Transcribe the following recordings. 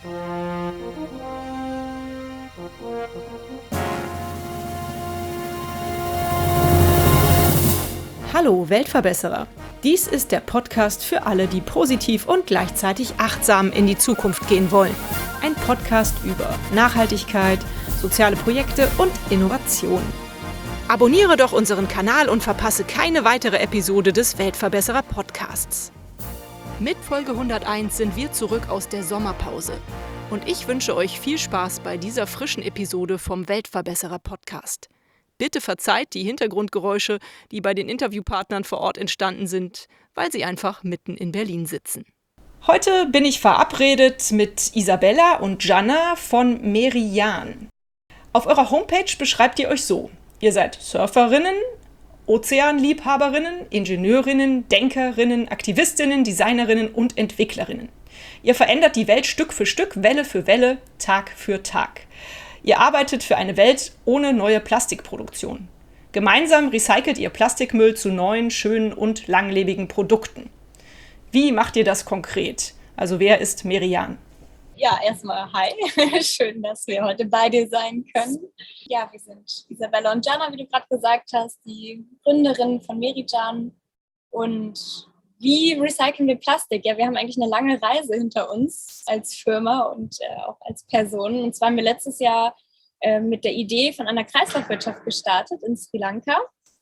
Hallo Weltverbesserer! Dies ist der Podcast für alle, die positiv und gleichzeitig achtsam in die Zukunft gehen wollen. Ein Podcast über Nachhaltigkeit, soziale Projekte und Innovation. Abonniere doch unseren Kanal und verpasse keine weitere Episode des Weltverbesserer Podcasts. Mit Folge 101 sind wir zurück aus der Sommerpause. Und ich wünsche euch viel Spaß bei dieser frischen Episode vom Weltverbesserer Podcast. Bitte verzeiht die Hintergrundgeräusche, die bei den Interviewpartnern vor Ort entstanden sind, weil sie einfach mitten in Berlin sitzen. Heute bin ich verabredet mit Isabella und Gianna von Merian. Auf eurer Homepage beschreibt ihr euch so: Ihr seid Surferinnen, Ozeanliebhaberinnen, Ingenieurinnen, Denkerinnen, Aktivistinnen, Designerinnen und Entwicklerinnen. Ihr verändert die Welt Stück für Stück, Welle für Welle, Tag für Tag. Ihr arbeitet für eine Welt ohne neue Plastikproduktion. Gemeinsam recycelt ihr Plastikmüll zu neuen, schönen und langlebigen Produkten. Wie macht ihr das konkret? Also wer ist Merian? Ja, erstmal hi. Schön, dass wir heute bei dir sein können. Ja, wir sind Isabella und Gianna, wie du gerade gesagt hast, die Gründerinnen von Merian. Und wie recyceln wir Plastik? Ja, wir haben eigentlich eine lange Reise hinter uns als Firma und auch als Person. Und zwar haben wir letztes Jahr mit der Idee von einer Kreislaufwirtschaft gestartet in Sri Lanka.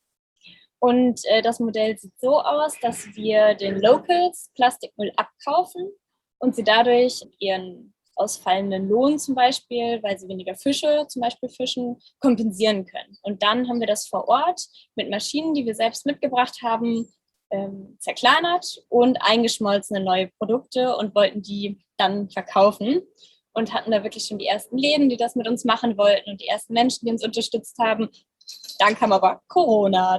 Und das Modell sieht so aus, dass wir den Locals Plastikmüll abkaufen und sie dadurch ihren ausfallenden Lohn zum Beispiel, weil sie weniger Fische zum Beispiel fischen, kompensieren können. Und dann haben wir das vor Ort mit Maschinen, die wir selbst mitgebracht haben, zerkleinert und eingeschmolzene neue Produkte und wollten die dann verkaufen und hatten da wirklich schon die ersten Läden, die das mit uns machen wollten und die ersten Menschen, die uns unterstützt haben. Dann kam aber Corona.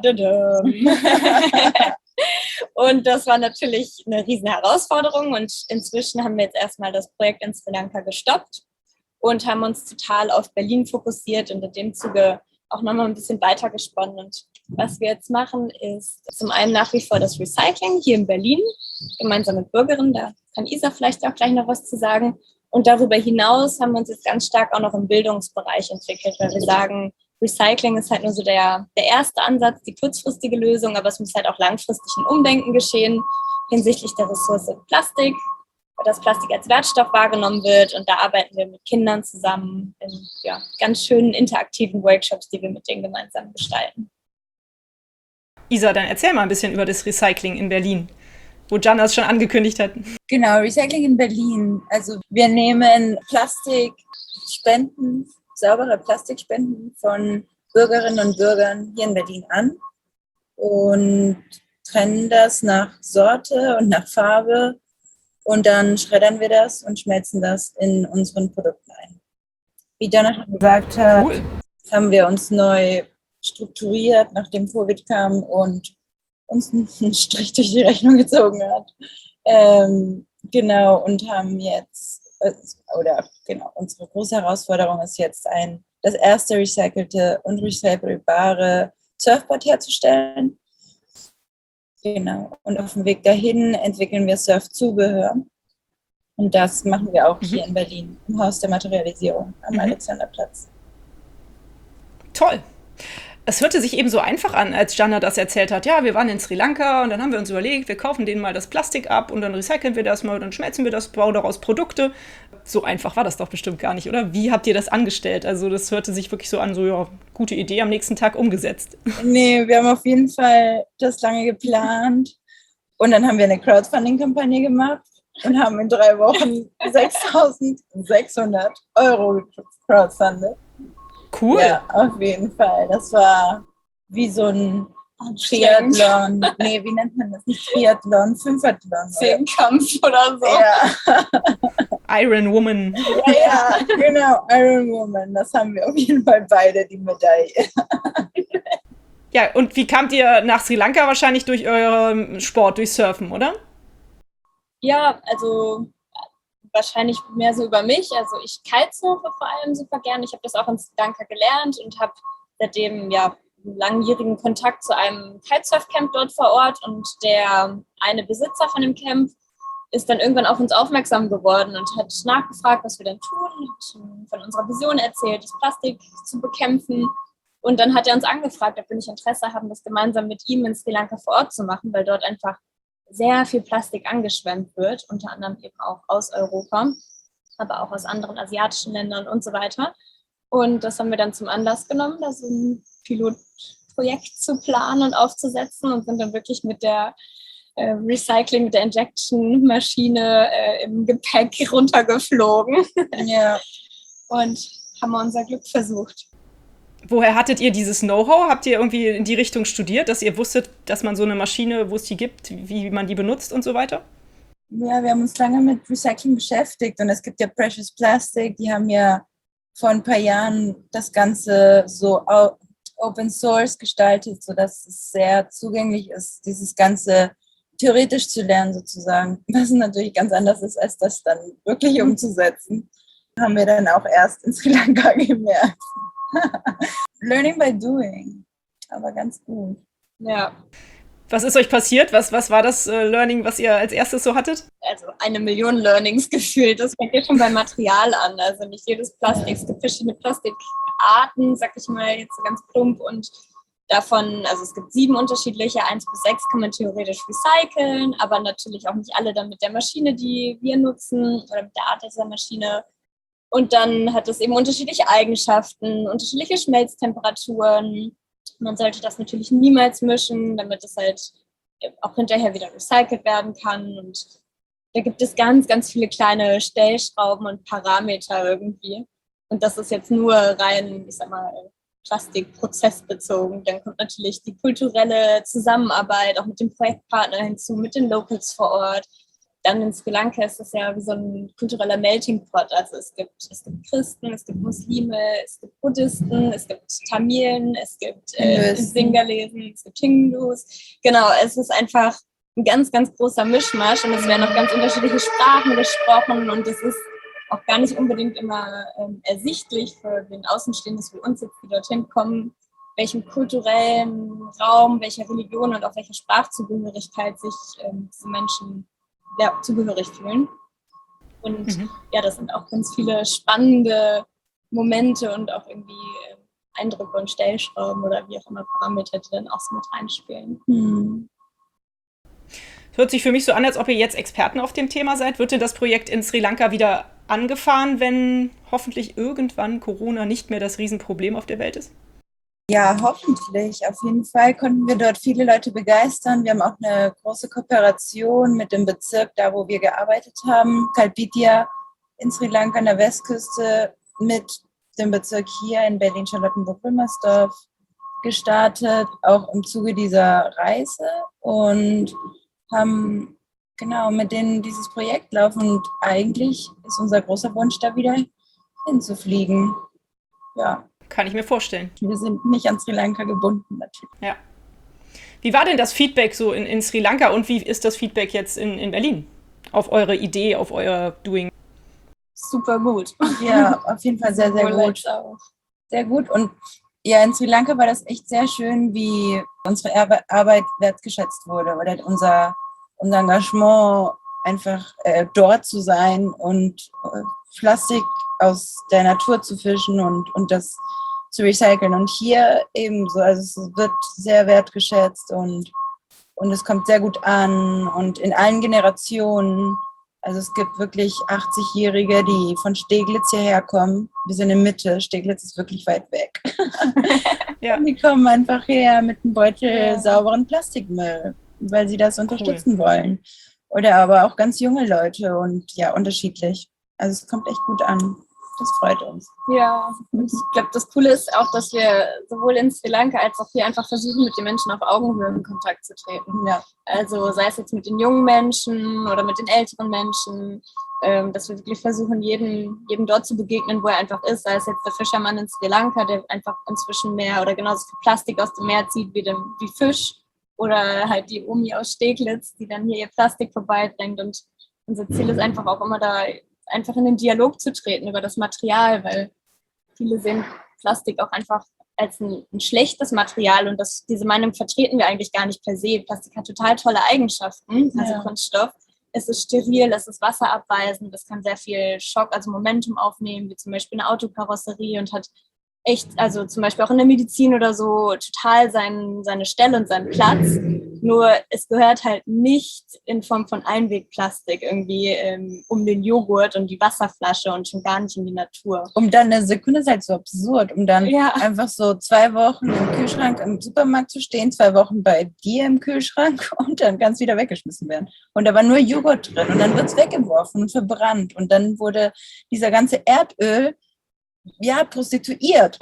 Und das war natürlich eine riesen Herausforderung und inzwischen haben wir jetzt erstmal das Projekt in Sri Lanka gestoppt und haben uns total auf Berlin fokussiert und in dem Zuge auch nochmal ein bisschen weiter gesponnen. Und was wir jetzt machen, ist zum einen nach wie vor das Recycling hier in Berlin, gemeinsam mit Bürgerinnen, da kann Isa vielleicht auch gleich noch was zu sagen. Und darüber hinaus haben wir uns jetzt ganz stark auch noch im Bildungsbereich entwickelt, weil wir sagen, Recycling ist halt nur so der erste Ansatz, die kurzfristige Lösung, aber es muss halt auch langfristig ein Umdenken geschehen hinsichtlich der Ressource Plastik, weil das Plastik als Wertstoff wahrgenommen wird. Und da arbeiten wir mit Kindern zusammen in ganz schönen interaktiven Workshops, die wir mit denen gemeinsam gestalten. Isa, dann erzähl mal ein bisschen über das Recycling in Berlin, wo Gianna es schon angekündigt hat. Genau, Recycling in Berlin. Also wir nehmen Plastikspenden, saubere Plastikspenden von Bürgerinnen und Bürgern hier in Berlin an und trennen das nach Sorte und nach Farbe und dann schreddern wir das und schmelzen das in unseren Produkten ein. Wie Gianna gesagt hat, haben wir uns neu strukturiert, nachdem Covid kam und uns einen Strich durch die Rechnung gezogen hat. Und haben jetzt, unsere große Herausforderung ist jetzt das erste recycelte und recycelbare Surfboard herzustellen. Genau. Und auf dem Weg dahin entwickeln wir Surfzubehör. Und das machen wir auch hier in Berlin, im Haus der Materialisierung am Alexanderplatz. Toll. Es hörte sich eben so einfach an, als Gianna das erzählt hat. Ja, wir waren in Sri Lanka und dann haben wir uns überlegt, wir kaufen denen mal das Plastik ab und dann recyceln wir das mal und dann schmelzen wir das, bauen daraus Produkte. So einfach war das doch bestimmt gar nicht, oder? Wie habt ihr das angestellt? Also das hörte sich wirklich so an, so ja, gute Idee, am nächsten Tag umgesetzt. Nee, wir haben auf jeden Fall das lange geplant und dann haben wir eine Crowdfunding-Kampagne gemacht und haben in 3 Wochen 6.600 € crowdfundet. Cool. Ja, auf jeden Fall. Das war wie so ein Triathlon. Nee, wie nennt man das? Nicht Triathlon, Fünfathlon. Zehnkampf oder so. Ja. Iron Woman. Ja, genau, Iron Woman. Das haben wir auf jeden Fall beide, die Medaille. Ja, und wie kamt ihr nach Sri Lanka? Wahrscheinlich durch euren Sport, durch Surfen, oder? Ja, also wahrscheinlich mehr so über mich. Also ich kitesurfe vor allem super gern. Ich habe das auch in Sri Lanka gelernt und habe seitdem einen langjährigen Kontakt zu einem Kitesurf-Camp dort vor Ort. Und der eine Besitzer von dem Camp ist dann irgendwann auf uns aufmerksam geworden und hat nachgefragt, was wir denn tun, hat von unserer Vision erzählt, das Plastik zu bekämpfen. Und dann hat er uns angefragt, ob wir nicht Interesse haben, das gemeinsam mit ihm in Sri Lanka vor Ort zu machen, weil dort einfach sehr viel Plastik angeschwemmt wird, unter anderem eben auch aus Europa, aber auch aus anderen asiatischen Ländern und so weiter. Und das haben wir dann zum Anlass genommen, da so ein Pilotprojekt zu planen und aufzusetzen und sind dann wirklich mit der Recycling, mit der Injection-Maschine im Gepäck runtergeflogen. Ja. Und haben wir unser Glück versucht. Woher hattet ihr dieses Know-how? Habt ihr irgendwie in die Richtung studiert, dass ihr wusstet, dass man so eine Maschine, wo es die gibt, wie man die benutzt und so weiter? Ja, wir haben uns lange mit Recycling beschäftigt und es gibt ja Precious Plastic, die haben ja vor ein paar Jahren das Ganze so Open Source gestaltet, sodass es sehr zugänglich ist, dieses Ganze theoretisch zu lernen sozusagen, was natürlich ganz anders ist, als das dann wirklich umzusetzen. Haben wir dann auch erst in Sri Lanka gemerkt. Learning by doing, aber ganz gut. Ja. Was ist euch passiert? Was war das Learning, was ihr als erstes so hattet? Also 1 Million Learnings gefühlt. Das fängt ja schon beim Material an. Also nicht jedes Plastik, es gibt verschiedene Plastikarten, sag ich mal jetzt so ganz plump. Und davon, also es gibt 7 unterschiedliche, 1 bis 6 kann man theoretisch recyceln, aber natürlich auch nicht alle dann mit der Maschine, die wir nutzen oder mit der Art dieser Maschine. Und dann hat es eben unterschiedliche Eigenschaften, unterschiedliche Schmelztemperaturen. Man sollte das natürlich niemals mischen, damit es halt auch hinterher wieder recycelt werden kann. Und da gibt es ganz, ganz viele kleine Stellschrauben und Parameter irgendwie. Und das ist jetzt nur rein, ich sag mal, plastikprozessbezogen. Dann kommt natürlich die kulturelle Zusammenarbeit auch mit dem Projektpartner hinzu, mit den Locals vor Ort. Dann in Sri Lanka ist das ja wie so ein kultureller Melting Pot. Also es gibt Christen, es gibt Muslime, es gibt Buddhisten, es gibt Tamilen, es gibt Singalesen, es gibt Hindus. Genau, es ist einfach ein ganz, ganz großer Mischmasch und es werden auch ganz unterschiedliche Sprachen gesprochen und es ist auch gar nicht unbedingt immer ersichtlich für den Außenstehenden wie uns jetzt, die dorthin kommen, welchem kulturellen Raum, welcher Religion und auch welcher Sprachzugehörigkeit sich diese Menschen zugehörig fühlen. Und ja, das sind auch ganz viele spannende Momente und auch irgendwie Eindrücke und Stellschrauben oder wie auch immer Parameter, die dann auch so mit reinspielen. Hört sich für mich so an, als ob ihr jetzt Experten auf dem Thema seid. Wird denn das Projekt in Sri Lanka wieder angefahren, wenn hoffentlich irgendwann Corona nicht mehr das Riesenproblem auf der Welt ist? Ja, hoffentlich. Auf jeden Fall konnten wir dort viele Leute begeistern. Wir haben auch eine große Kooperation mit dem Bezirk, da wo wir gearbeitet haben, Kalpitiya in Sri Lanka an der Westküste, mit dem Bezirk hier in Berlin-Charlottenburg-Wilmersdorf gestartet, auch im Zuge dieser Reise und haben genau mit denen dieses Projekt laufen. Und eigentlich ist unser großer Wunsch, da wieder hinzufliegen. Ja. Kann ich mir vorstellen. Wir sind nicht an Sri Lanka gebunden, natürlich. Ja. Wie war denn das Feedback so in Sri Lanka und wie ist das Feedback jetzt in Berlin auf eure Idee, auf euer Doing? Super gut. Ja, auf jeden Fall sehr, sehr gut. Sehr gut. Und ja, in Sri Lanka war das echt sehr schön, wie unsere Arbeit wertgeschätzt wurde oder unser Engagement, einfach dort zu sein und Plastik aus der Natur zu fischen und das zu recyceln. Und hier ebenso, also es wird sehr wertgeschätzt und es kommt sehr gut an und in allen Generationen. Also es gibt wirklich 80-Jährige, die von Steglitz hierher kommen. Wir sind in Mitte, Steglitz ist wirklich weit weg. Ja. Die kommen einfach her mit einem Beutel sauberen Plastikmüll, weil sie das unterstützen wollen. Oder aber auch ganz junge Leute und ja, unterschiedlich. Also es kommt echt gut an. Das freut uns. Ja, und ich glaube, das Coole ist auch, dass wir sowohl in Sri Lanka als auch hier einfach versuchen, mit den Menschen auf Augenhöhe in Kontakt zu treten. Ja. Also sei es jetzt mit den jungen Menschen oder mit den älteren Menschen, dass wir wirklich versuchen, jedem dort zu begegnen, wo er einfach ist. Sei es jetzt der Fischermann in Sri Lanka, der einfach inzwischen mehr oder genauso viel Plastik aus dem Meer zieht wie Fisch. Oder halt die Omi aus Steglitz, die dann hier ihr Plastik vorbeibringt. Und unser Ziel ist einfach auch immer da, einfach in den Dialog zu treten über das Material, weil viele sehen Plastik auch einfach als ein schlechtes Material und diese Meinung vertreten wir eigentlich gar nicht per se. Plastik hat total tolle Eigenschaften, also Kunststoff, es ist steril, es ist wasserabweisend, es kann sehr viel Schock, also Momentum aufnehmen, wie zum Beispiel eine Autokarosserie und hat echt, also zum Beispiel auch in der Medizin oder so, total seine Stelle und seinen Platz. Nur es gehört halt nicht in Form von Einwegplastik irgendwie um den Joghurt und die Wasserflasche und schon gar nicht in die Natur. Um dann eine Sekunde ist halt so absurd, um dann einfach so 2 Wochen im Kühlschrank im Supermarkt zu stehen, 2 Wochen bei dir im Kühlschrank und dann kann es wieder weggeschmissen werden. Und da war nur Joghurt drin und dann wird es weggeworfen und verbrannt. Und dann wurde dieser ganze Erdöl prostituiert.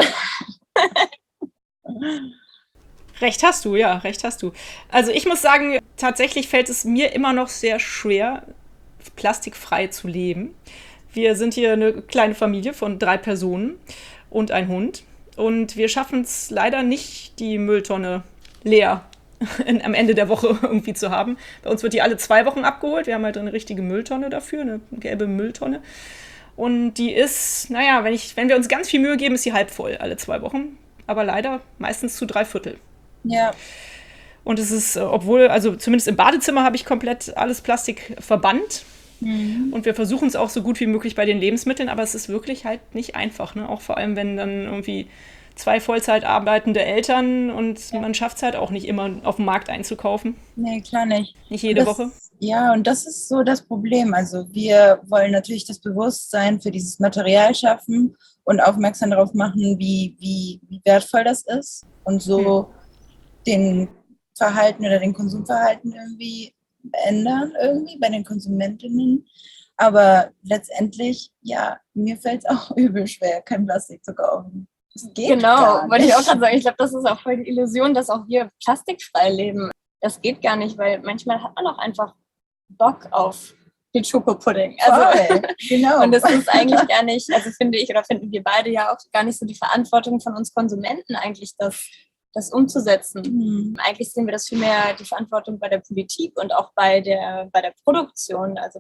Recht hast du, ja, recht hast du. Also ich muss sagen, tatsächlich fällt es mir immer noch sehr schwer, plastikfrei zu leben. Wir sind hier eine kleine Familie von 3 Personen und ein Hund. Und wir schaffen es leider nicht, die Mülltonne leer am Ende der Woche irgendwie zu haben. Bei uns wird die alle 2 Wochen abgeholt. Wir haben halt eine richtige Mülltonne dafür, eine gelbe Mülltonne. Und die ist, wenn wir uns ganz viel Mühe geben, ist sie halb voll alle 2 Wochen. Aber leider meistens zu 3/4. Ja. Und es ist, obwohl, also zumindest im Badezimmer habe ich komplett alles Plastik verbannt. Und wir versuchen es auch so gut wie möglich bei den Lebensmitteln, aber es ist wirklich halt nicht einfach, ne? Auch vor allem, wenn dann irgendwie 2 Vollzeit arbeitende Eltern und man schafft es halt auch nicht immer auf dem Markt einzukaufen. Nee, klar nicht. Nicht jede Woche. Ja, und das ist so das Problem. Also wir wollen natürlich das Bewusstsein für dieses Material schaffen und aufmerksam darauf machen, wie wertvoll das ist und so den Verhalten oder den Konsumverhalten irgendwie ändern, irgendwie bei den Konsumentinnen. Aber letztendlich, mir fällt es auch übel schwer, kein Plastik zu kaufen. Das geht gar nicht. Wollte ich auch gerade sagen. Ich glaube, das ist auch voll die Illusion, dass auch wir plastikfrei leben. Das geht gar nicht, weil manchmal hat man auch einfach Bock auf den Schokopudding. Also, genau. Und das ist eigentlich gar nicht, also finde ich oder finden wir beide ja auch gar nicht so die Verantwortung von uns Konsumenten eigentlich, das umzusetzen. Eigentlich sehen wir das vielmehr die Verantwortung bei der Politik und auch bei der Produktion, also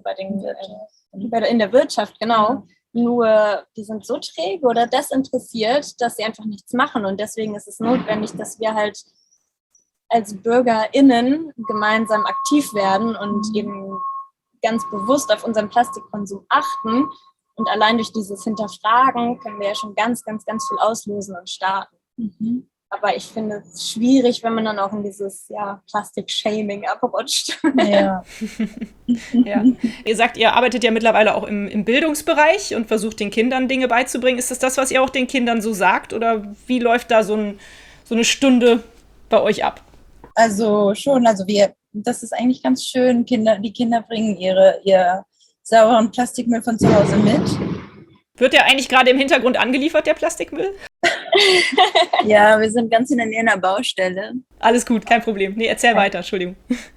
in der Wirtschaft, genau. Nur die sind so träge oder desinteressiert, dass sie einfach nichts machen. Und deswegen ist es notwendig, dass wir halt als BürgerInnen gemeinsam aktiv werden und eben ganz bewusst auf unseren Plastikkonsum achten. Und allein durch dieses Hinterfragen können wir ja schon ganz, ganz, ganz viel auslösen und starten. Aber ich finde es schwierig, wenn man dann auch in dieses Plastik-Shaming abrutscht. Ja. Ja. Ihr sagt, ihr arbeitet ja mittlerweile auch im Bildungsbereich und versucht den Kindern Dinge beizubringen. Ist das, was ihr auch den Kindern so sagt? Oder wie läuft da so eine Stunde bei euch ab? Also schon, das ist eigentlich ganz schön. Die Kinder bringen ihr sauren Plastikmüll von zu Hause mit. Wird der eigentlich gerade im Hintergrund angeliefert, der Plastikmüll? Ja, wir sind ganz in der Nähe einer Baustelle. Alles gut, kein Problem. Nee, erzähl weiter, Entschuldigung.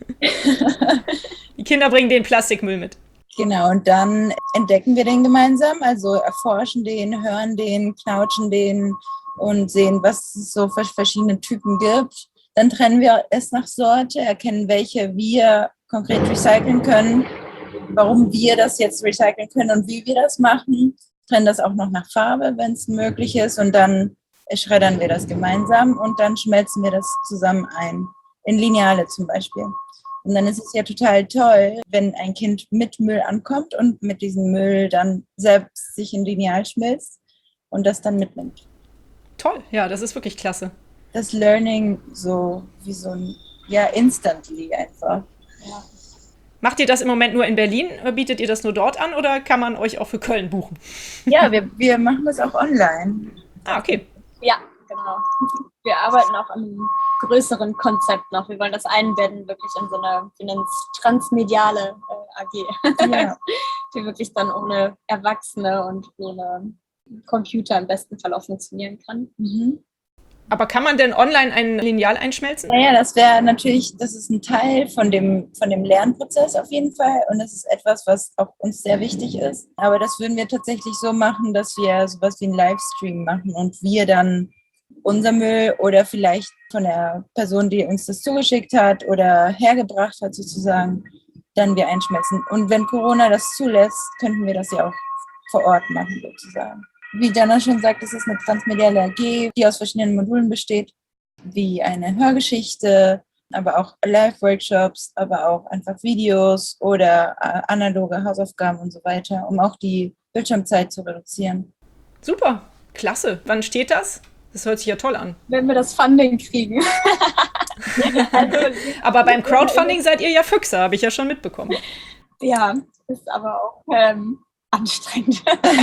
Die Kinder bringen den Plastikmüll mit. Genau, und dann entdecken wir den gemeinsam, also erforschen den, hören den, knautschen den und sehen, was es so für verschiedene Typen gibt. Dann trennen wir es nach Sorte, erkennen, welche wir konkret recyceln können, warum wir das jetzt recyceln können und wie wir das machen. Trennen das auch noch nach Farbe, wenn es möglich ist, und dann schreddern wir das gemeinsam und dann schmelzen wir das zusammen ein, in Lineale zum Beispiel. Und dann ist es ja total toll, wenn ein Kind mit Müll ankommt und mit diesem Müll dann selbst sich in Lineal schmilzt und das dann mitnimmt. Toll, ja, das ist wirklich klasse. Das Learning so wie so ein, instantly einfach. Ja. Macht ihr das im Moment nur in Berlin? Bietet ihr das nur dort an oder kann man euch auch für Köln buchen? Ja, wir machen das auch online. Ah, okay. Ja, genau. Wir arbeiten auch an einem größeren Konzept noch. Wir wollen das einbetten wirklich in so eine, wir nennen es transmediale AG, die wirklich dann ohne Erwachsene und ohne Computer im besten Fall auch funktionieren kann. Aber kann man denn online ein Lineal einschmelzen? Naja, das ist ein Teil von dem Lernprozess auf jeden Fall, und das ist etwas, was auch uns sehr wichtig ist. Aber das würden wir tatsächlich so machen, dass wir sowas wie einen Livestream machen und wir dann unser Müll oder vielleicht von der Person, die uns das zugeschickt hat oder hergebracht hat sozusagen, dann wir einschmelzen. Und wenn Corona das zulässt, könnten wir das ja auch vor Ort machen sozusagen. Wie Jana schon sagt, es ist eine transmediale AG, die aus verschiedenen Modulen besteht, wie eine Hörgeschichte, aber auch Live-Workshops, aber auch einfach Videos oder analoge Hausaufgaben und so weiter, um auch die Bildschirmzeit zu reduzieren. Super, klasse. Wann steht das? Das hört sich ja toll an. Wenn wir das Funding kriegen. Also, Aber beim Crowdfunding seid ihr ja Füchse, habe ich ja schon mitbekommen. ja, ist aber auch anstrengend.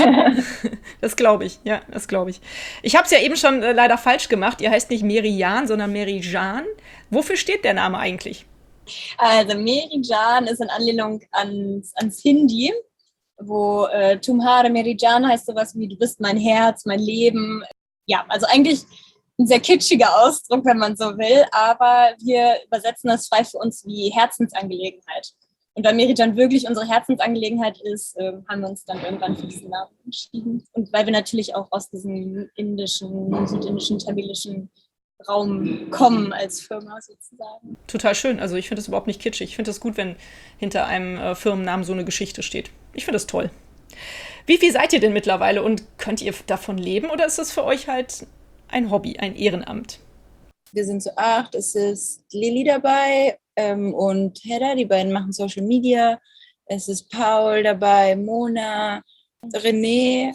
Das glaube ich, ja, das glaube ich. Ich habe es ja eben schon leider falsch gemacht. Ihr heißt nicht Meri-Jan, sondern Meri-Jan. Wofür steht der Name eigentlich? Also Meri-Jan ist in Anlehnung ans Hindi, wo Tumhare Meri-Jan heißt sowas wie du bist mein Herz, mein Leben. Ja, also eigentlich ein sehr kitschiger Ausdruck, wenn man so will, aber wir übersetzen das frei für uns wie Herzensangelegenheit. Und weil Meri-Jan wirklich unsere Herzensangelegenheit ist, haben wir uns dann irgendwann für diesen Namen entschieden. Und weil wir natürlich auch aus diesem südindischen, tamilischen Raum kommen als Firma sozusagen. Total schön. Also ich finde das überhaupt nicht kitschig. Ich finde es gut, wenn hinter einem Firmennamen so eine Geschichte steht. Ich finde das toll. Wie viel seid ihr denn mittlerweile und könnt ihr davon leben oder ist das für euch halt ein Hobby, ein Ehrenamt? Wir sind zu 8, es ist Lili dabei und Hedda, die beiden machen Social Media. Es ist Paul dabei, Mona, René,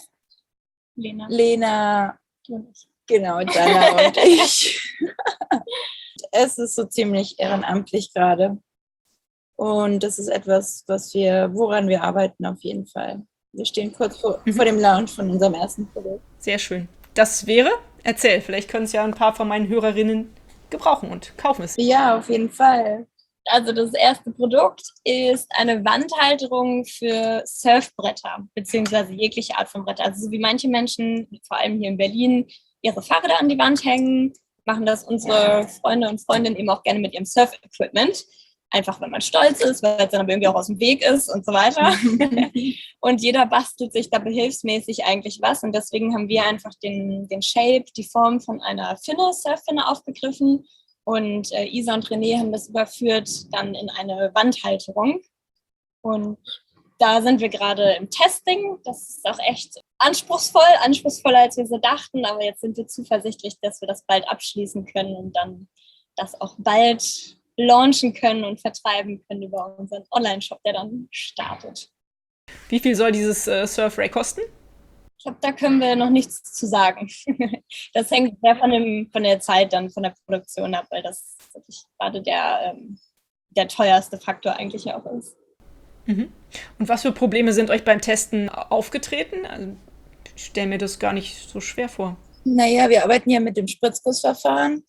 Lena, genau, Dana und ich. Es ist so ziemlich ehrenamtlich gerade. Und das ist etwas, woran wir arbeiten auf jeden Fall. Wir stehen kurz vor dem Launch von unserem ersten Produkt. Sehr schön. Das wäre, erzähl, vielleicht können es ja ein paar von meinen Hörerinnen gebrauchen und kaufen es. Ja, auf jeden Fall. Also das erste Produkt ist eine Wandhalterung für Surfbretter, beziehungsweise jegliche Art von Bretter. Also so wie manche Menschen, vor allem hier in Berlin, ihre Fahrräder an die Wand hängen, machen das unsere Freunde und Freundinnen eben auch gerne mit ihrem Surf-Equipment. Einfach, wenn man stolz ist, weil es dann aber irgendwie auch aus dem Weg ist und so weiter. Und jeder bastelt sich da behilfsmäßig eigentlich was. Und deswegen haben wir einfach den Shape, die Form von einer Finne, Surffinne aufgegriffen. Und Isa und René haben das überführt dann in eine Wandhalterung. Und da sind wir gerade im Testing. Das ist auch echt anspruchsvoller als wir so dachten. Aber jetzt sind wir zuversichtlich, dass wir das bald abschließen können und dann das auch bald launchen können und vertreiben können über unseren Online-Shop, der dann startet. Wie viel soll dieses Surfray kosten? Ich glaube, da können wir noch nichts zu sagen. Das hängt sehr von der Zeit dann, von der Produktion ab, weil das wirklich gerade der teuerste Faktor eigentlich auch ist. Mhm. Und was für Probleme sind euch beim Testen aufgetreten? Also, ich stelle mir das gar nicht so schwer vor. Naja, wir arbeiten ja mit dem Spritzgussverfahren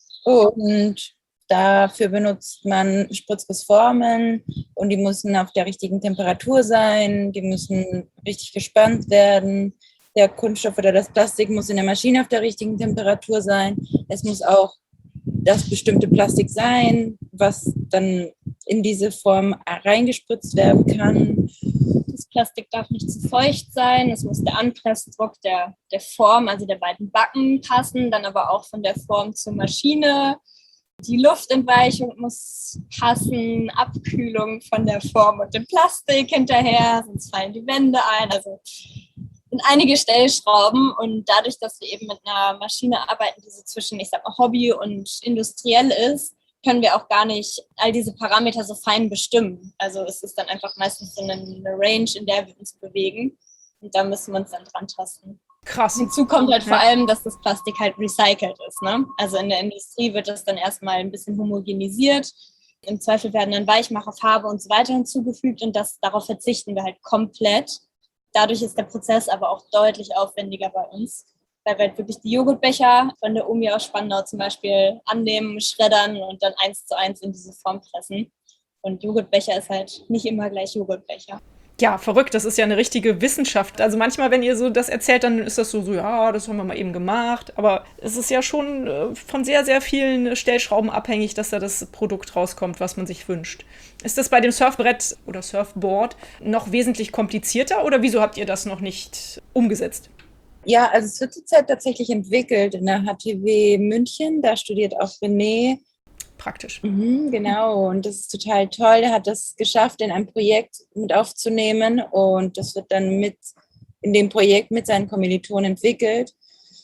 und dafür benutzt man Spritzgussformen und die müssen auf der richtigen Temperatur sein, die müssen richtig gespannt werden. Der Kunststoff oder das Plastik muss in der Maschine auf der richtigen Temperatur sein. Es muss auch das bestimmte Plastik sein, was dann in diese Form reingespritzt werden kann. Das Plastik darf nicht zu feucht sein. Es muss der Anpressdruck der Form, also der beiden Backen passen, dann aber auch von der Form zur Maschine. Die Luftentweichung muss passen, Abkühlung von der Form und dem Plastik hinterher, sonst fallen die Wände ein. Also sind einige Stellschrauben und dadurch, dass wir eben mit einer Maschine arbeiten, die so zwischen, ich sag mal, Hobby und industriell ist, können wir auch gar nicht all diese Parameter so fein bestimmen. Also es ist dann einfach meistens so eine Range, in der wir uns bewegen und da müssen wir uns dann dran tasten. Krass. Hinzu kommt halt vor allem, dass das Plastik halt recycelt ist. Ne? Also in der Industrie wird das dann erstmal ein bisschen homogenisiert. Im Zweifel werden dann Weichmacher, Farbe und so weiter hinzugefügt und darauf verzichten wir halt komplett. Dadurch ist der Prozess aber auch deutlich aufwendiger bei uns, weil wir halt wirklich die Joghurtbecher von der Omi aus Spandau zum Beispiel annehmen, schreddern und dann 1:1 in diese Form pressen. Und Joghurtbecher ist halt nicht immer gleich Joghurtbecher. Ja, verrückt, das ist ja eine richtige Wissenschaft. Also manchmal, wenn ihr so das erzählt, dann ist das so, ja, das haben wir mal eben gemacht. Aber es ist ja schon von sehr, sehr vielen Stellschrauben abhängig, dass da das Produkt rauskommt, was man sich wünscht. Ist das bei dem Surfbrett oder Surfboard noch wesentlich komplizierter oder wieso habt ihr das noch nicht umgesetzt? Ja, also es wird zurzeit tatsächlich entwickelt in der HTW München. Da studiert auch René. Praktisch. Genau, und das ist total toll. Er hat das geschafft, in ein Projekt mit aufzunehmen und das wird dann in dem Projekt mit seinen Kommilitonen entwickelt.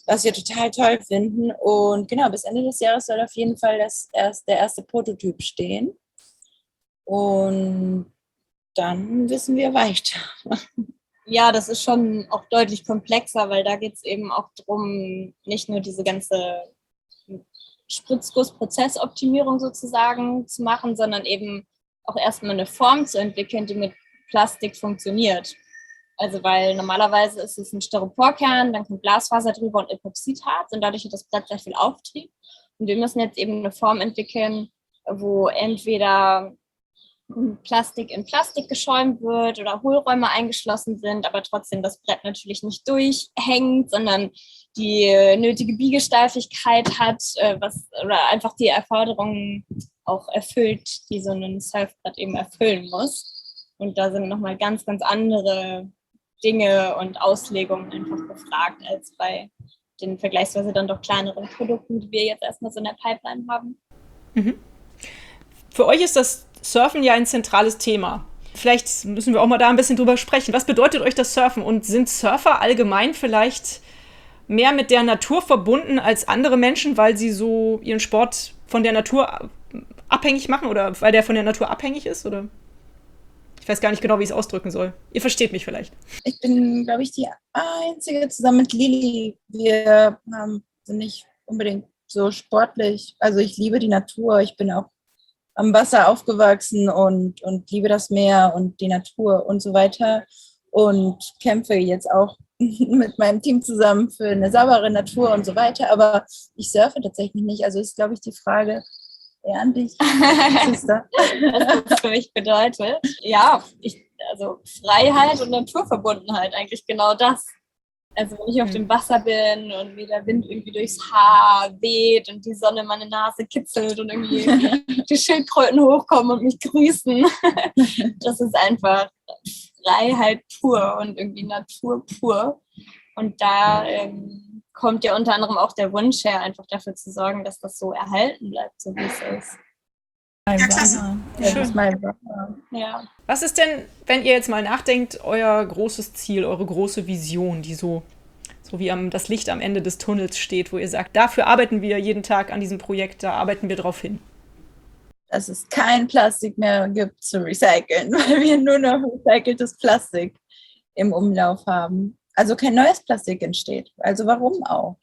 was wir total toll finden. Und genau, bis Ende des Jahres soll auf jeden Fall der erste Prototyp stehen. Und dann wissen wir weiter. Ja, das ist schon auch deutlich komplexer, weil da geht es eben auch darum, nicht nur diese ganze Spritzgussprozessoptimierung sozusagen zu machen, sondern eben auch erstmal eine Form zu entwickeln, die mit Plastik funktioniert. Also weil normalerweise ist es ein Styroporkern, dann kommt Glasfaser drüber und Epoxidharz und dadurch hat das Brett sehr viel Auftrieb. Und wir müssen jetzt eben eine Form entwickeln, wo entweder Plastik in Plastik geschäumt wird oder Hohlräume eingeschlossen sind, aber trotzdem das Brett natürlich nicht durchhängt, sondern die nötige Biegesteifigkeit hat, oder einfach die Anforderungen auch erfüllt, die so ein Surfbrett eben erfüllen muss. Und da sind nochmal ganz, ganz andere Dinge und Auslegungen einfach gefragt, als bei den vergleichsweise dann doch kleineren Produkten, die wir jetzt erstmal so in der Pipeline haben. Mhm. Für euch ist das Surfen ja ein zentrales Thema. Vielleicht müssen wir auch mal da ein bisschen drüber sprechen. Was bedeutet euch das Surfen? Und sind Surfer allgemein vielleicht mehr mit der Natur verbunden als andere Menschen, weil sie so ihren Sport von der Natur abhängig machen oder weil der von der Natur abhängig ist? Oder? Ich weiß gar nicht genau, wie ich es ausdrücken soll. Ihr versteht mich vielleicht. Ich bin, glaube ich, die Einzige zusammen mit Lili. Wir sind nicht unbedingt so sportlich. Also ich liebe die Natur. Ich bin auch am Wasser aufgewachsen und liebe das Meer und die Natur und so weiter. Und kämpfe jetzt auch mit meinem Team zusammen für eine saubere Natur und so weiter. Aber ich surfe tatsächlich nicht. Also ist, glaube ich, die Frage eher an dich, Sister. Was das für mich bedeutet. Ja, also Freiheit und Naturverbundenheit, eigentlich genau das. Also wenn ich auf dem Wasser bin und mir der Wind irgendwie durchs Haar weht und die Sonne meine Nase kitzelt und irgendwie die Schildkröten hochkommen und mich grüßen. Das ist einfach Freiheit pur und irgendwie Natur pur. Und da kommt ja unter anderem auch der Wunsch her, einfach dafür zu sorgen, dass das so erhalten bleibt, so wie es ist. Ja, klasse. Das ist mein Wasser. Ja. Was ist denn, wenn ihr jetzt mal nachdenkt, euer großes Ziel, eure große Vision, die so wie das Licht am Ende des Tunnels steht, wo ihr sagt, dafür arbeiten wir jeden Tag an diesem Projekt, da arbeiten wir drauf hin? Dass es kein Plastik mehr gibt zu recyceln, weil wir nur noch recyceltes Plastik im Umlauf haben. Also kein neues Plastik entsteht. Also warum auch?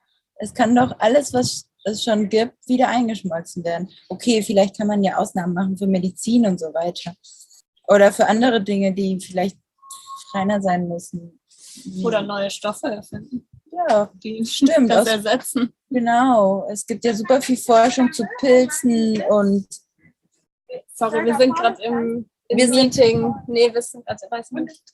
Es kann doch alles, was es schon gibt, wieder eingeschmolzen werden. Okay, vielleicht kann man ja Ausnahmen machen für Medizin und so weiter. Oder für andere Dinge, die vielleicht reiner sein müssen. Oder neue Stoffe erfinden. Ja, stimmt. Das ersetzen. Genau. Es gibt ja super viel Forschung zu Pilzen und... Sorry, wir sind gerade im Meeting. Nee, wir sind, also weiß man nicht.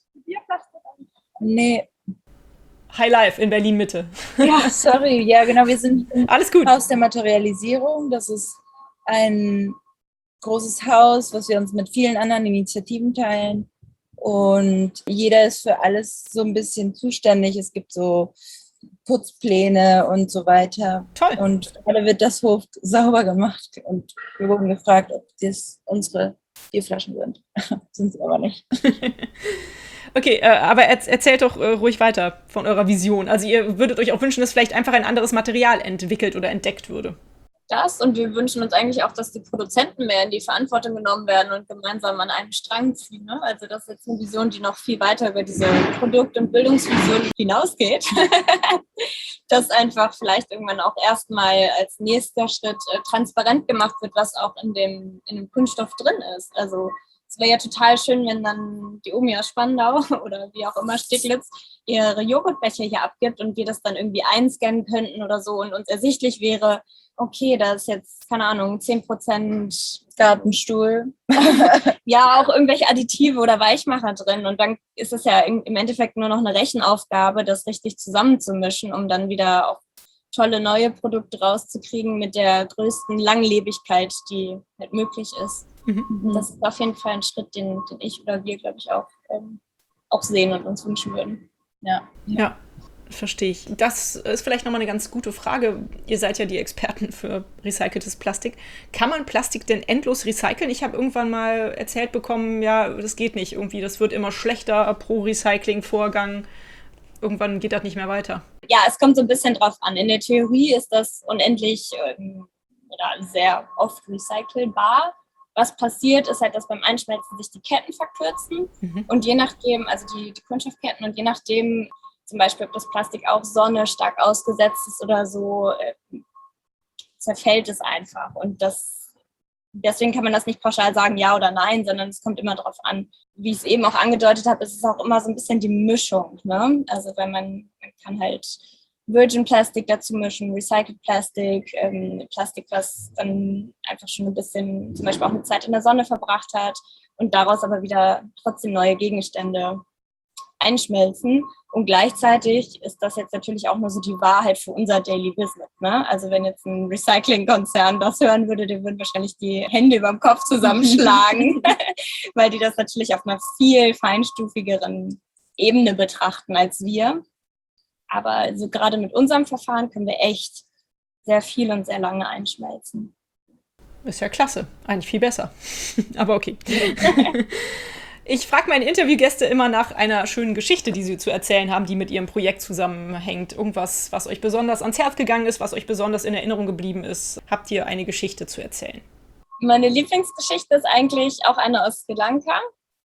Nee. High Life in Berlin-Mitte. Ja, sorry. Ja, genau. Wir sind Alles gut. im Haus der Materialisierung. Das ist ein großes Haus, was wir uns mit vielen anderen Initiativen teilen. Und jeder ist für alles so ein bisschen zuständig. Es gibt so Putzpläne und so weiter. Toll. Und gerade wird das Hof sauber gemacht. Und wir wurden gefragt, ob das unsere Bierflaschen sind. Sind sie aber nicht. Okay, aber erzählt doch ruhig weiter von eurer Vision. Also ihr würdet euch auch wünschen, dass vielleicht einfach ein anderes Material entwickelt oder entdeckt würde. Das und wir wünschen uns eigentlich auch, dass die Produzenten mehr in die Verantwortung genommen werden und gemeinsam an einem Strang ziehen. Ne? Also das ist jetzt eine Vision, die noch viel weiter über diese Produkt- und Bildungsvision hinausgeht. Dass einfach vielleicht irgendwann auch erstmal als nächster Schritt transparent gemacht wird, was auch in dem Kunststoff drin ist. Also es wäre ja total schön, wenn dann die Omi aus Spandau oder wie auch immer Steglitz ihre Joghurtbecher hier abgibt und wir das dann irgendwie einscannen könnten oder so und uns ersichtlich wäre, okay, da ist jetzt, keine Ahnung, 10% Gartenstuhl. ja, auch irgendwelche Additive oder Weichmacher drin. Und dann ist es ja im Endeffekt nur noch eine Rechenaufgabe, das richtig zusammenzumischen, um dann wieder auch tolle neue Produkte rauszukriegen mit der größten Langlebigkeit, die halt möglich ist. Mhm. Das ist auf jeden Fall ein Schritt, den ich oder wir, glaube ich, auch sehen und uns wünschen würden. Ja. Verstehe ich. Das ist vielleicht nochmal eine ganz gute Frage. Ihr seid ja die Experten für recyceltes Plastik. Kann man Plastik denn endlos recyceln? Ich habe irgendwann mal erzählt bekommen, ja, das geht nicht irgendwie. Das wird immer schlechter pro Recyclingvorgang. irgendwann geht das nicht mehr weiter? Ja, es kommt so ein bisschen drauf an. In der Theorie ist das unendlich oder sehr oft recycelbar. Was passiert, ist halt, dass beim Einschmelzen sich die Ketten verkürzen und je nachdem, also die Kunststoffketten und je nachdem, zum Beispiel, ob das Plastik auch Sonne stark ausgesetzt ist oder so, zerfällt es einfach. Und deswegen kann man das nicht pauschal sagen, ja oder nein, sondern es kommt immer darauf an. Wie ich es eben auch angedeutet habe, ist es auch immer so ein bisschen die Mischung. Ne? Also wenn man kann halt Virgin Plastic dazu mischen, Recycled Plastic, Plastik, was dann einfach schon ein bisschen zum Beispiel auch eine Zeit in der Sonne verbracht hat und daraus aber wieder trotzdem neue Gegenstände einschmelzen. Und gleichzeitig ist das jetzt natürlich auch nur so die Wahrheit für unser Daily Business. Ne? Also wenn jetzt ein Recycling-Konzern das hören würde, der würden wahrscheinlich die Hände über dem Kopf zusammenschlagen, weil die das natürlich auf einer viel feinstufigeren Ebene betrachten als wir. Aber so gerade mit unserem Verfahren können wir echt sehr viel und sehr lange einschmelzen. Ist ja klasse. Eigentlich viel besser. Aber okay. Ich frage meine Interviewgäste immer nach einer schönen Geschichte, die sie zu erzählen haben, die mit ihrem Projekt zusammenhängt. Irgendwas, was euch besonders ans Herz gegangen ist, was euch besonders in Erinnerung geblieben ist. Habt ihr eine Geschichte zu erzählen? Meine Lieblingsgeschichte ist eigentlich auch eine aus Sri Lanka.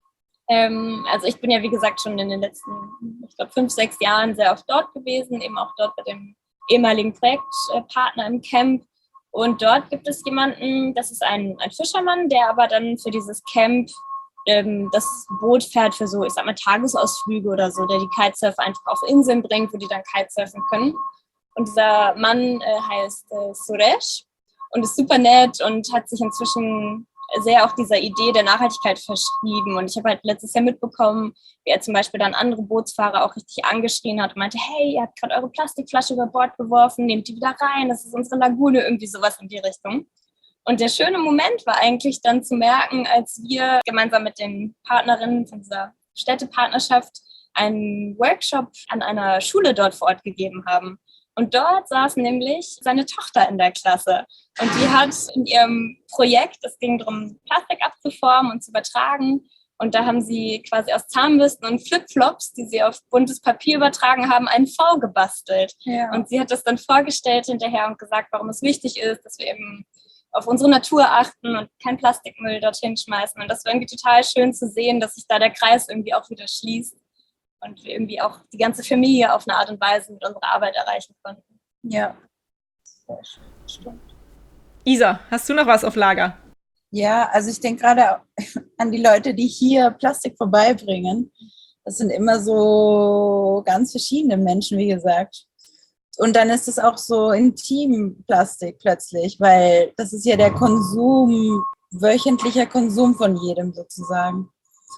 Also ich bin ja, wie gesagt, schon in den letzten, ich glaube, 5, 6 Jahren sehr oft dort gewesen, eben auch dort bei dem ehemaligen Projektpartner im Camp. Und dort gibt es jemanden, das ist ein Fischermann, der aber dann für dieses Camp das Boot fährt für so, ich sag mal, Tagesausflüge oder so, der die Kitesurfer einfach auf Inseln bringt, wo die dann Kitesurfen können. Und dieser Mann heißt Suresh und ist super nett und hat sich inzwischen sehr auch dieser Idee der Nachhaltigkeit verschrieben. Und ich habe halt letztes Jahr mitbekommen, wie er zum Beispiel dann andere Bootsfahrer auch richtig angeschrien hat und meinte, hey, ihr habt gerade eure Plastikflasche über Bord geworfen, nehmt die wieder rein, das ist unsere Lagune, irgendwie sowas in die Richtung. Und der schöne Moment war eigentlich dann zu merken, als wir gemeinsam mit den Partnerinnen von dieser Städtepartnerschaft einen Workshop an einer Schule dort vor Ort gegeben haben. Und dort saß nämlich seine Tochter in der Klasse. Und die hat in ihrem Projekt, es ging darum, Plastik abzuformen und zu übertragen. Und da haben sie quasi aus Zahnbürsten und Flipflops, die sie auf buntes Papier übertragen haben, einen V gebastelt. Ja. Und sie hat das dann vorgestellt hinterher und gesagt, warum es wichtig ist, dass wir eben auf unsere Natur achten und kein Plastikmüll dorthin schmeißen. Und das war irgendwie total schön zu sehen, dass sich da der Kreis irgendwie auch wieder schließt und wir irgendwie auch die ganze Familie auf eine Art und Weise mit unserer Arbeit erreichen konnten. Ja, sehr schön, stimmt. Isa, hast du noch was auf Lager? Ja, also ich denke gerade an die Leute, die hier Plastik vorbeibringen. Das sind immer so ganz verschiedene Menschen, wie gesagt. Und dann ist es auch so intim Plastik plötzlich, weil das ist ja der Konsum, wöchentlicher Konsum von jedem sozusagen.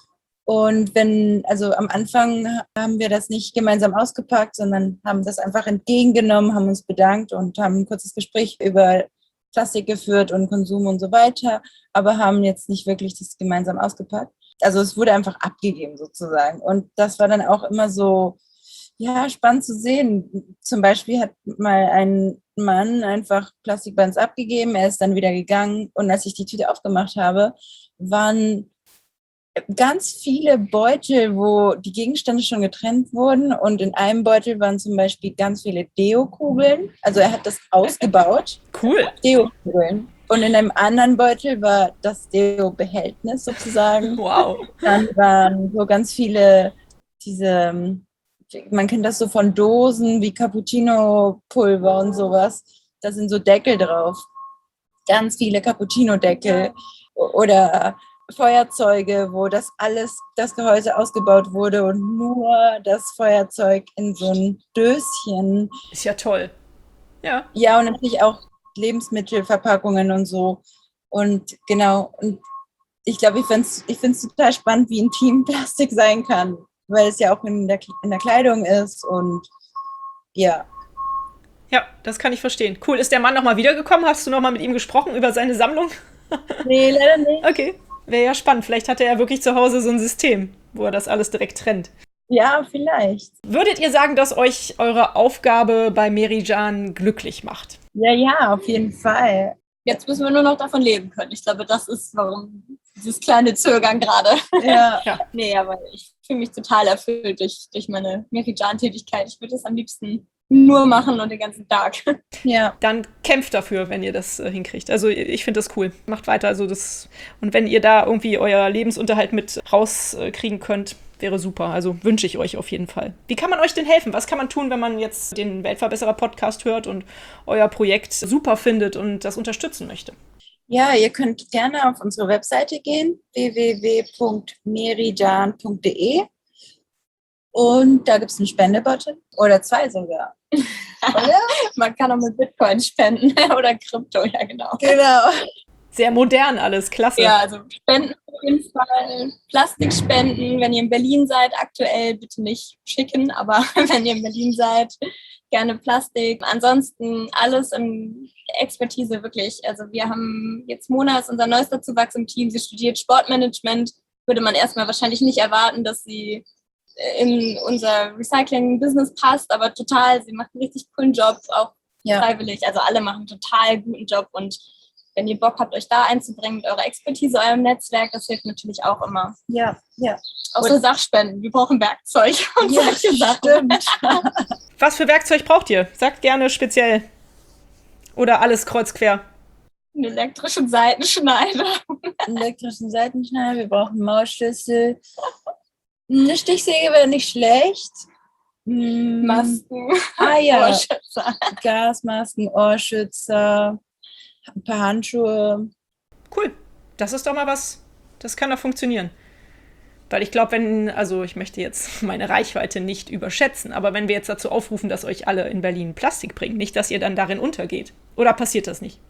Und also am Anfang haben wir das nicht gemeinsam ausgepackt, sondern haben das einfach entgegengenommen, haben uns bedankt und haben ein kurzes Gespräch über Plastik geführt und Konsum und so weiter, aber haben jetzt nicht wirklich das gemeinsam ausgepackt. Also es wurde einfach abgegeben sozusagen. Und das war dann auch immer so, ja, spannend zu sehen. Zum Beispiel hat mal ein Mann einfach Plastik bei uns abgegeben, er ist dann wieder gegangen und als ich die Tüte aufgemacht habe, waren ganz viele Beutel, wo die Gegenstände schon getrennt wurden und in einem Beutel waren zum Beispiel ganz viele Deo-Kugeln. Also er hat das ausgebaut. Cool. Deo-Kugeln. Und in einem anderen Beutel war das Deo-Behältnis sozusagen. Wow. Dann waren so ganz viele man kennt das so von Dosen wie Cappuccino-Pulver und sowas. Da sind so Deckel drauf. Ganz viele Cappuccino-Deckel oder Feuerzeuge, wo das Gehäuse ausgebaut wurde und nur das Feuerzeug in so ein Döschen. Ist ja toll. Ja. Ja, und natürlich auch Lebensmittelverpackungen und so. Und genau, und ich glaube, ich finde es total spannend, wie intim Plastik sein kann, weil es ja auch in der Kleidung ist und ja. Ja, das kann ich verstehen. Cool. Ist der Mann nochmal wiedergekommen? Hast du nochmal mit ihm gesprochen über seine Sammlung? Nee, leider nicht. Okay. Wäre ja spannend. Vielleicht hat er ja wirklich zu Hause so ein System, wo er das alles direkt trennt. Ja, vielleicht. Würdet ihr sagen, dass euch eure Aufgabe bei Merican glücklich macht? Ja, auf jeden Fall. Jetzt müssen wir nur noch davon leben können. Ich glaube, das ist, warum dieses kleine Zögern gerade. Ja. Nee, aber ich fühle mich total erfüllt durch meine Merijan-Tätigkeit. Ich würde das am liebsten nur machen und den ganzen Tag. Ja. Dann kämpft dafür, wenn ihr das hinkriegt. Also ich finde das cool. Macht weiter. Also das, und wenn ihr da irgendwie euer Lebensunterhalt mit rauskriegen könnt, wäre super. Also wünsche ich euch auf jeden Fall. Wie kann man euch denn helfen? Was kann man tun, wenn man jetzt den Weltverbesserer-Podcast hört und euer Projekt super findet und das unterstützen möchte? Ja, ihr könnt gerne auf unsere Webseite gehen, www.merijan.de, und da gibt es einen Spendebutton oder 2 sogar. Oder? Man kann auch mit Bitcoin spenden oder Krypto, ja genau. Genau. Sehr modern alles, klasse. Ja, also Spenden auf jeden Fall. Plastikspenden, wenn ihr in Berlin seid, aktuell bitte nicht schicken, aber wenn ihr in Berlin seid, gerne Plastik. Ansonsten alles in Expertise wirklich. Also wir haben jetzt Mona ist unser neuester Zuwachs im Team. Sie studiert Sportmanagement. Würde man erstmal wahrscheinlich nicht erwarten, dass sie in unser Recycling-Business passt, aber total, sie macht einen richtig coolen Job, auch freiwillig. Also alle machen einen total guten Job, und wenn ihr Bock habt, euch da einzubringen mit eurer Expertise, eurem Netzwerk, das hilft natürlich auch immer. Ja. Auch so Sachspenden, wir brauchen Werkzeug und solche Sachen. Was für Werkzeug braucht ihr? Sagt gerne speziell. Oder alles kreuz quer. Einen elektrischen Seitenschneider. Wir brauchen Mausschlüssel. Eine Stichsäge wäre nicht schlecht. Masken, Ohrschützer. Gasmasken, Ohrschützer, ein paar Handschuhe. Cool. Das ist doch mal was, das kann doch funktionieren. Weil ich glaube, also ich möchte jetzt meine Reichweite nicht überschätzen, aber wenn wir jetzt dazu aufrufen, dass euch alle in Berlin Plastik bringen, nicht, dass ihr dann darin untergeht. Oder passiert das nicht?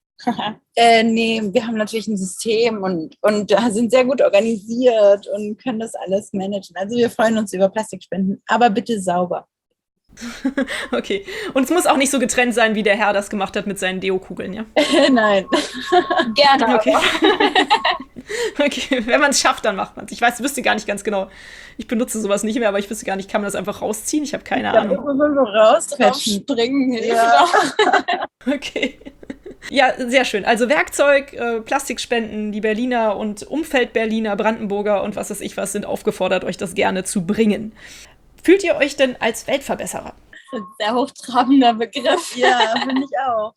Nee, wir haben natürlich ein System und sind sehr gut organisiert und können das alles managen. Also wir freuen uns über Plastikspenden, aber bitte sauber. Okay. Und es muss auch nicht so getrennt sein, wie der Herr das gemacht hat mit seinen Deo-Kugeln, ja? Nein. Gerne. Okay. Okay, wenn man es schafft, dann macht man es. Ich wüsste gar nicht ganz genau. Ich benutze sowas nicht mehr, aber ich wüsste gar nicht, kann man das einfach rausziehen? Ich habe keine Ahnung. Rausspringen hilft auch. Okay. Ja, sehr schön. Also Werkzeug, Plastikspenden, die Berliner und Umfeld-Berliner, Brandenburger und was weiß ich was sind aufgefordert, euch das gerne zu bringen. Fühlt ihr euch denn als Weltverbesserer? Sehr hochtrabender Begriff. Ja, finde ich auch.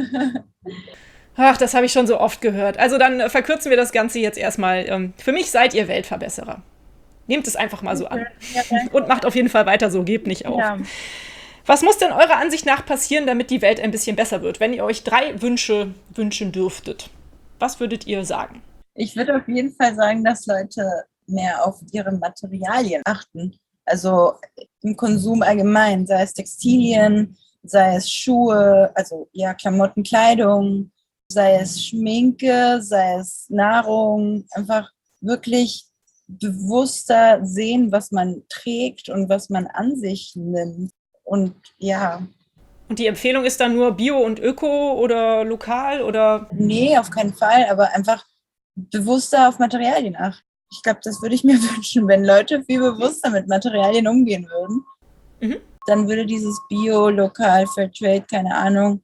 Ach, das habe ich schon so oft gehört. Also dann verkürzen wir das Ganze jetzt erstmal. Für mich seid ihr Weltverbesserer. Nehmt es einfach mal so an. Ja, und macht auf jeden Fall weiter so, gebt nicht auf. Ja. Was muss denn eurer Ansicht nach passieren, damit die Welt ein bisschen besser wird? Wenn ihr euch 3 Wünsche wünschen dürftet, was würdet ihr sagen? Ich würde auf jeden Fall sagen, dass Leute mehr auf ihre Materialien achten. Also im Konsum allgemein, sei es Textilien, sei es Schuhe, also ja, Klamotten, Kleidung, sei es Schminke, sei es Nahrung, einfach wirklich bewusster sehen, was man trägt und was man an sich nimmt. Und ja. Und die Empfehlung ist dann nur Bio und Öko oder lokal oder? Nee, auf keinen Fall, aber einfach bewusster auf Materialien achten. Ich glaube, das würde ich mir wünschen, wenn Leute viel bewusster mit Materialien umgehen würden. Mhm. Dann würde dieses Bio, Lokal, Fairtrade, keine Ahnung,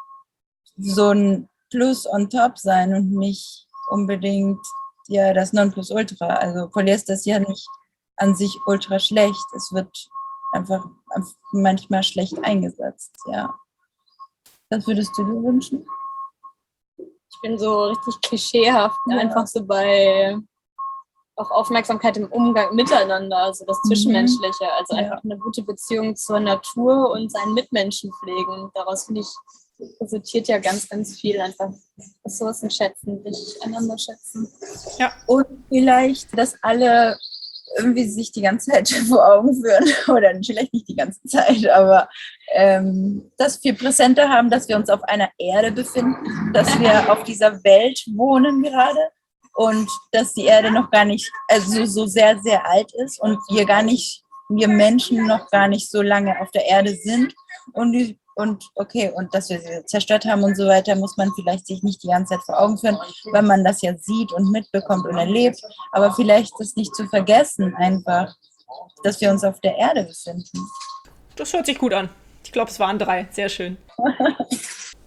so ein Plus on top sein und nicht unbedingt ja das Nonplusultra. Also Polyester ist ja nicht an sich ultra schlecht. Es wird einfach manchmal schlecht eingesetzt, ja. Was würdest du dir wünschen? Ich bin so richtig klischeehaft, einfach so bei auch Aufmerksamkeit im Umgang miteinander, also das Zwischenmenschliche, also einfach eine gute Beziehung zur Natur und seinen Mitmenschen pflegen. Daraus, finde ich, resultiert ja ganz, ganz viel, einfach Ressourcen schätzen, sich einander schätzen. Ja. Und vielleicht, dass alle irgendwie sich die ganze Zeit vor Augen führen, oder vielleicht nicht die ganze Zeit, aber dass wir präsenter haben, dass wir uns auf einer Erde befinden, dass wir auf dieser Welt wohnen gerade und dass die Erde noch gar nicht, also so sehr, sehr alt ist und wir Menschen noch gar nicht so lange auf der Erde sind und dass wir sie zerstört haben und so weiter, muss man vielleicht sich nicht die ganze Zeit vor Augen führen, weil man das ja sieht und mitbekommt und erlebt. Aber vielleicht ist nicht zu vergessen einfach, dass wir uns auf der Erde befinden. Das hört sich gut an. Ich glaube, es waren 3. Sehr schön.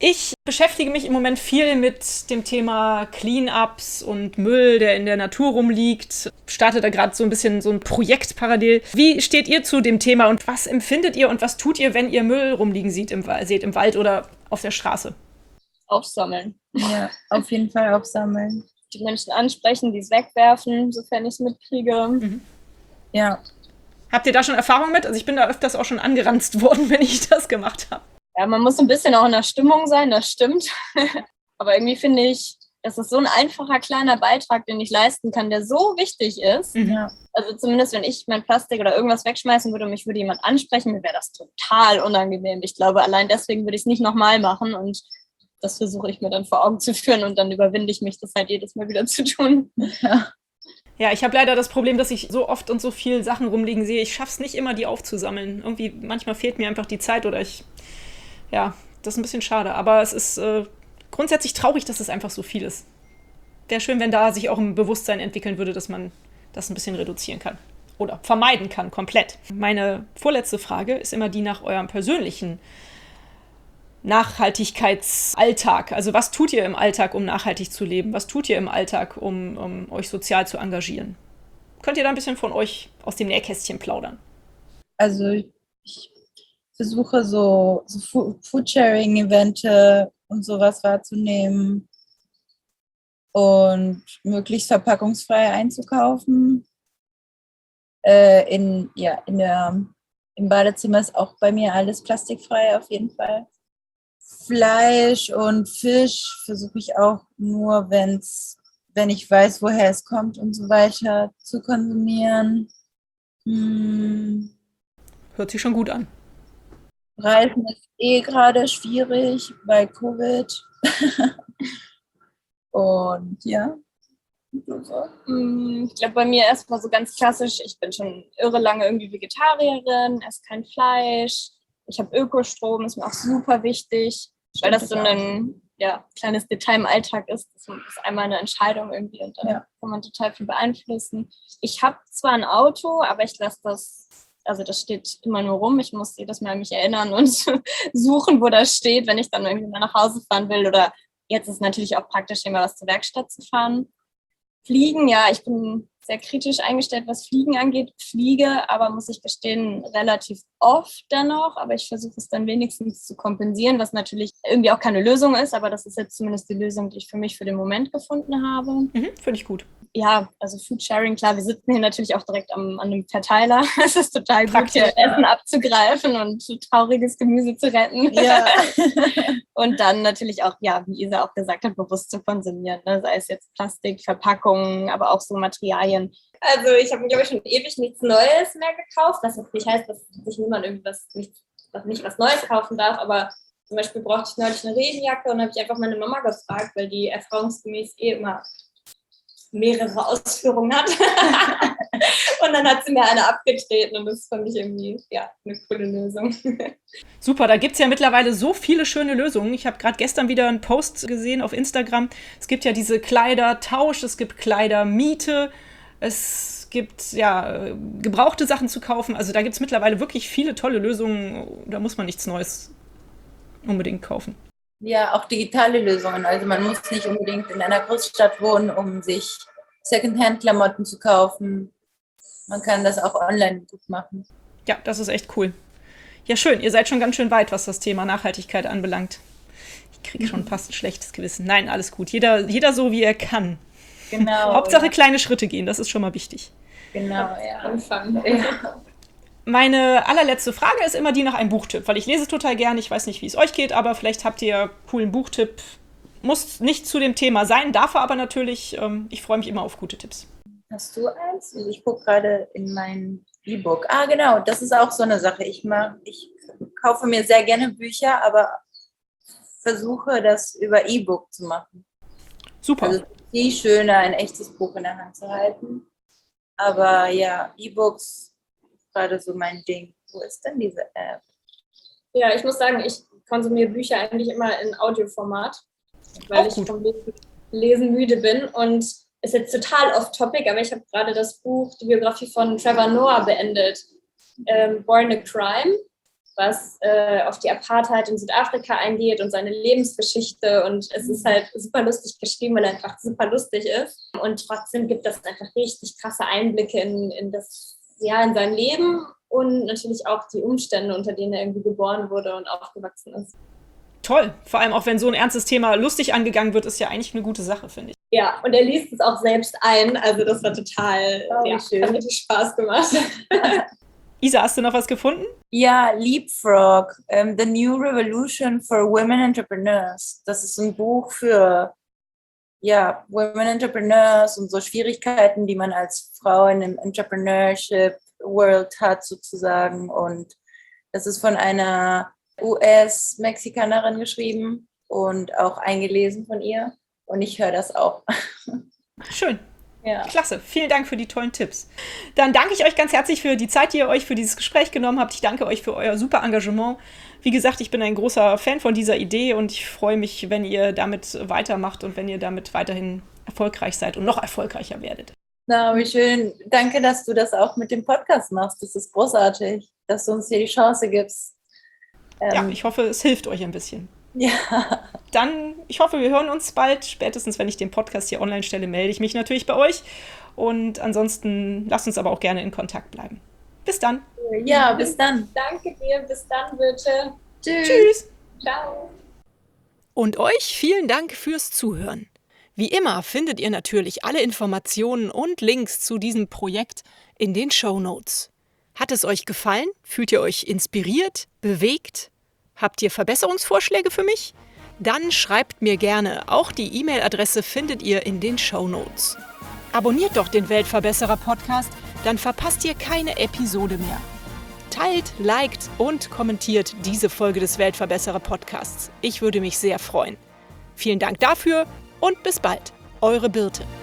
Ich beschäftige mich im Moment viel mit dem Thema Cleanups und Müll, der in der Natur rumliegt. Starte da gerade so ein bisschen so ein Projekt parallel. Wie steht ihr zu dem Thema und was empfindet ihr und was tut ihr, wenn ihr Müll rumliegen seht im Wald oder auf der Straße? Aufsammeln. Ja, auf jeden Fall aufsammeln. Die Menschen ansprechen, die es wegwerfen, sofern ich es mitkriege. Ja. Habt ihr da schon Erfahrung mit? Also ich bin da öfters auch schon angeranzt worden, wenn ich das gemacht habe. Ja, man muss ein bisschen auch in der Stimmung sein, das stimmt. Aber irgendwie finde ich, das ist so ein einfacher kleiner Beitrag, den ich leisten kann, der so wichtig ist. Ja. Also zumindest, wenn ich mein Plastik oder irgendwas wegschmeißen würde und mich würde jemand ansprechen, mir wäre das total unangenehm. Ich glaube, allein deswegen würde ich es nicht nochmal machen und das versuche ich mir dann vor Augen zu führen und dann überwinde ich mich, das halt jedes Mal wieder zu tun. Ja, ich habe leider das Problem, dass ich so oft und so viel Sachen rumliegen sehe. Ich schaffe es nicht immer, die aufzusammeln. Irgendwie, manchmal fehlt mir einfach die Zeit oder ja, das ist ein bisschen schade. Aber es ist grundsätzlich traurig, dass es einfach so viel ist. Wäre schön, wenn da sich auch ein Bewusstsein entwickeln würde, dass man das ein bisschen reduzieren kann. Oder vermeiden kann, komplett. Meine vorletzte Frage ist immer die nach eurem persönlichen Nachhaltigkeitsalltag. Also was tut ihr im Alltag, um nachhaltig zu leben? Was tut ihr im Alltag, um euch sozial zu engagieren? Könnt ihr da ein bisschen von euch aus dem Nähkästchen plaudern? Also ich versuche so Foodsharing-Evente und sowas wahrzunehmen und möglichst verpackungsfrei einzukaufen. Im Badezimmer ist auch bei mir alles plastikfrei auf jeden Fall. Fleisch und Fisch versuche ich auch nur, wenn ich weiß, woher es kommt und so weiter, zu konsumieren. Hört sich schon gut an. Reisen ist gerade schwierig bei Covid. Und ja. Ich glaube, bei mir erstmal so ganz klassisch, ich bin schon irre lange irgendwie Vegetarierin, esse kein Fleisch. Ich habe Ökostrom, ist mir auch super wichtig, weil das so ein kleines Detail im Alltag ist. Das ist einmal eine Entscheidung irgendwie und dann kann man total viel beeinflussen. Ich habe zwar ein Auto, aber ich lasse das, also das steht immer nur rum. Ich muss jedes Mal mich erinnern und suchen, wo das steht, wenn ich dann irgendwie mal nach Hause fahren will. Oder jetzt ist es natürlich auch praktisch, immer was zur Werkstatt zu fahren. Fliegen, ja, ich bin sehr kritisch eingestellt, was Fliegen angeht. Fliege, aber muss ich gestehen, relativ oft dennoch. Aber ich versuche es dann wenigstens zu kompensieren, was natürlich irgendwie auch keine Lösung ist. Aber das ist jetzt zumindest die Lösung, die ich für mich für den Moment gefunden habe. Finde ich gut. Ja, also Foodsharing, klar, wir sitzen hier natürlich auch direkt an einem Verteiler. Es ist total praktisch, gut, hier Essen abzugreifen und trauriges Gemüse zu retten. Ja. Und dann natürlich auch, ja, wie Isa auch gesagt hat, bewusst zu konsumieren. Ne? Sei es jetzt Plastik, Verpackungen, aber auch so Materialien. Also ich habe mir, glaube ich, schon ewig nichts Neues mehr gekauft, was jetzt nicht heißt, dass sich niemand nicht was Neues kaufen darf, aber zum Beispiel brauchte ich neulich eine Regenjacke und habe ich einfach meine Mama gefragt, weil die erfahrungsgemäß immer mehrere Ausführungen hat. Und dann hat sie mir eine abgetreten und das fand ich irgendwie eine coole Lösung. Super, da gibt es ja mittlerweile so viele schöne Lösungen. Ich habe gerade gestern wieder einen Post gesehen auf Instagram. Es gibt ja diese Kleidertausch, es gibt Kleidermiete, es gibt gebrauchte Sachen zu kaufen. Also da gibt es mittlerweile wirklich viele tolle Lösungen. Da muss man nichts Neues unbedingt kaufen. Ja, auch digitale Lösungen. Also man muss nicht unbedingt in einer Großstadt wohnen, um sich Secondhand-Klamotten zu kaufen. Man kann das auch online gut machen. Ja, das ist echt cool. Ja, schön. Ihr seid schon ganz schön weit, was das Thema Nachhaltigkeit anbelangt. Ich kriege schon fast ein schlechtes Gewissen. Nein, alles gut. Jeder so, wie er kann. Genau. Hauptsache kleine Schritte gehen, das ist schon mal wichtig. Genau, ja. Anfangen. Ja. Meine allerletzte Frage ist immer die nach einem Buchtipp, weil ich lese total gern. Ich weiß nicht, wie es euch geht, aber vielleicht habt ihr einen coolen Buchtipp. Muss nicht zu dem Thema sein, darf aber natürlich. Ich freue mich immer auf gute Tipps. Hast du eins? Ich gucke gerade in mein E-Book. Ah, genau, das ist auch so eine Sache. Ich kaufe mir sehr gerne Bücher, aber versuche das über E-Book zu machen. Super. Also viel schöner, ein echtes Buch in der Hand zu halten. Aber ja, E-Books gerade so mein Ding. Wo ist denn diese App? Ja, ich muss sagen, ich konsumiere Bücher eigentlich immer in Audioformat, weil ich vom Lesen müde bin und ist jetzt total off-topic, aber ich habe gerade das Buch, die Biografie von Trevor Noah beendet, Born a Crime. was auf die Apartheid in Südafrika eingeht und seine Lebensgeschichte. Und es ist halt super lustig geschrieben, weil er einfach super lustig ist. Und trotzdem gibt das einfach richtig krasse Einblicke in sein Leben und natürlich auch die Umstände, unter denen er irgendwie geboren wurde und aufgewachsen ist. Toll. Vor allem auch, wenn so ein ernstes Thema lustig angegangen wird, ist ja eigentlich eine gute Sache, finde ich. Ja, und er liest es auch selbst ein. Also das war total, schön. hat richtig Spaß gemacht. Isa, hast du noch was gefunden? Ja, Leapfrog, The New Revolution for Women Entrepreneurs. Das ist ein Buch für Women Entrepreneurs und so Schwierigkeiten, die man als Frau in dem Entrepreneurship World hat sozusagen. Und das ist von einer US-Mexikanerin geschrieben und auch eingelesen von ihr. Und ich höre das auch. Schön. Ja. Klasse. Vielen Dank für die tollen Tipps. Dann danke ich euch ganz herzlich für die Zeit, die ihr euch für dieses Gespräch genommen habt. Ich danke euch für euer super Engagement. Wie gesagt, ich bin ein großer Fan von dieser Idee und ich freue mich, wenn ihr damit weitermacht und wenn ihr damit weiterhin erfolgreich seid und noch erfolgreicher werdet. Na, wie schön. Danke, dass du das auch mit dem Podcast machst. Das ist großartig, dass du uns hier die Chance gibst. Ja, ich hoffe, es hilft euch ein bisschen. Ja. Dann, ich hoffe, wir hören uns bald. Spätestens, wenn ich den Podcast hier online stelle, melde ich mich natürlich bei euch. Und ansonsten lasst uns aber auch gerne in Kontakt bleiben. Bis dann. Ja, bis dann. Danke dir. Bis dann, bitte. Tschüss. Ciao. Und euch vielen Dank fürs Zuhören. Wie immer findet ihr natürlich alle Informationen und Links zu diesem Projekt in den Shownotes. Hat es euch gefallen? Fühlt ihr euch inspiriert, bewegt? Habt ihr Verbesserungsvorschläge für mich? Dann schreibt mir gerne. Auch die E-Mail-Adresse findet ihr in den Shownotes. Abonniert doch den Weltverbesserer-Podcast, dann verpasst ihr keine Episode mehr. Teilt, liked und kommentiert diese Folge des Weltverbesserer-Podcasts. Ich würde mich sehr freuen. Vielen Dank dafür und bis bald. Eure Birte.